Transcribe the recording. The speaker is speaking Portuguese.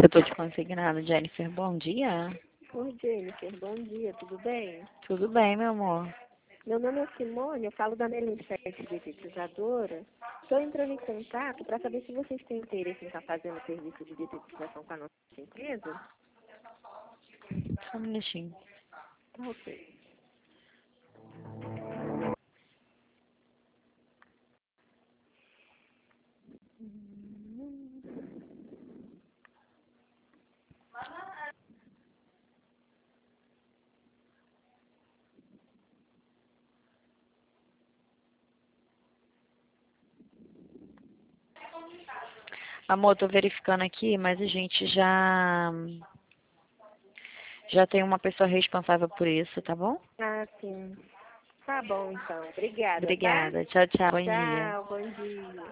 Setor de consignado, Jennifer, bom dia. Oi, Jennifer, bom dia, tudo bem? Tudo bem, meu amor? Meu nome é Simone, eu falo da Melinfete Detetizadora. Estou entrando em contato para saber se vocês têm interesse em estar fazendo serviço de detetização com a nossa empresa. Só um minutinho. Tá ok. Amor, tô verificando aqui, mas a gente já tem uma pessoa responsável por isso, tá bom? Ah, sim. Tá bom, então. Obrigada, tá? Obrigada. Tchau, tchau. Bom dia. Tchau, bom dia.